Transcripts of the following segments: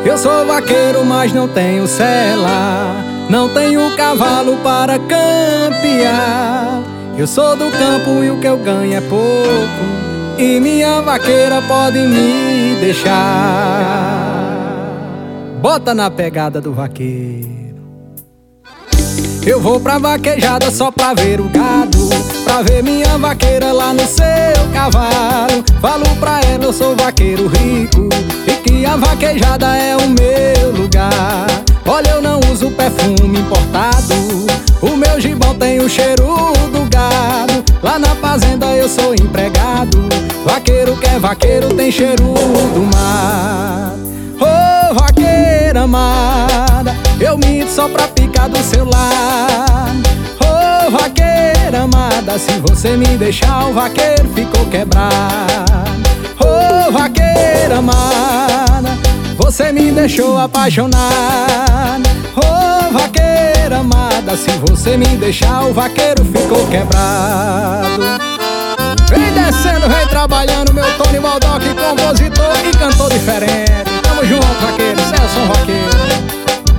Eu sou vaqueiro, mas não tenho sela, não tenho cavalo para campear. Eu sou do campo e o que eu ganho é pouco, e minha vaqueira pode me deixar. Bota na pegada do vaqueiro. Eu vou pra vaquejada só pra ver o gado, pra ver minha vaqueira lá no seu cavalo. Falo pra ela, eu sou vaqueiro rico e que a vaquejada é o meu lugar. Olha, eu não uso perfume importado, o meu gibão tem o cheiro do gado. Lá na fazenda eu sou empregado, vaqueiro que é vaqueiro tem cheiro do mar. Ô vaqueira amada, eu minto só pra ficar do seu lado. Ô vaqueira amada, se você me deixar o vaqueiro ficou quebrado. Ô vaqueira amada, você me deixou apaixonado. Ô vaqueira amada, se você me deixar o vaqueiro ficou quebrado. Vem descendo, vem trabalhando, meu Tony Baldock, compositor e cantor diferente. Tamo junto, vaqueiro, Celso Vaqueiro.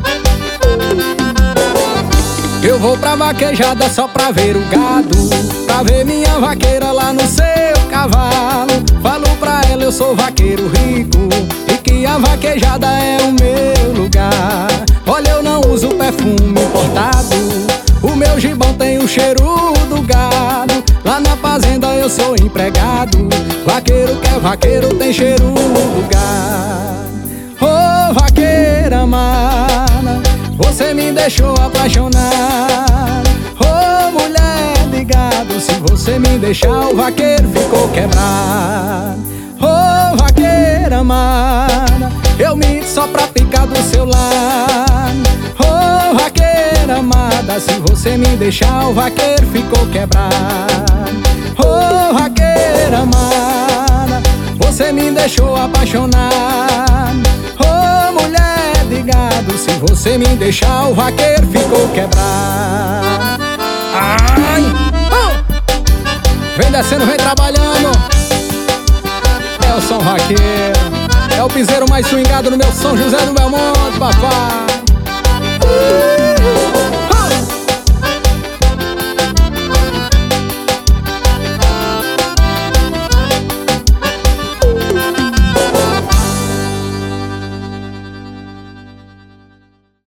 Eu vou pra vaquejada só pra ver o gado, pra ver minha vaqueira lá no seu cavalo. Falo pra ela, eu sou vaqueiro rico e que a vaquejada é o meu lugar. Olha, eu não uso perfume importado, o meu gibão tem o cheiro do gado. Lá na fazenda eu sou empregado, vaqueiro que é vaqueiro tem cheiro do gado. Ô vaqueira amada, você me deixou apaixonado. Ô mulher de gado, se você me deixar o vaqueiro ficou quebrado. Ô vaqueira amada, eu minto só pra ficar do seu lado. Ô vaqueira amada, se você me deixar o vaqueiro ficou quebrado. Ô vaqueira amada, você me deixou apaixonado. Ô mulher de gado, se você me deixar o vaqueiro ficou quebrado. Ai! Vem descendo, vem trabalhando, Nelson Vaqueiro. É o piseiro mais swingado no meu São José do Belmonte, papai.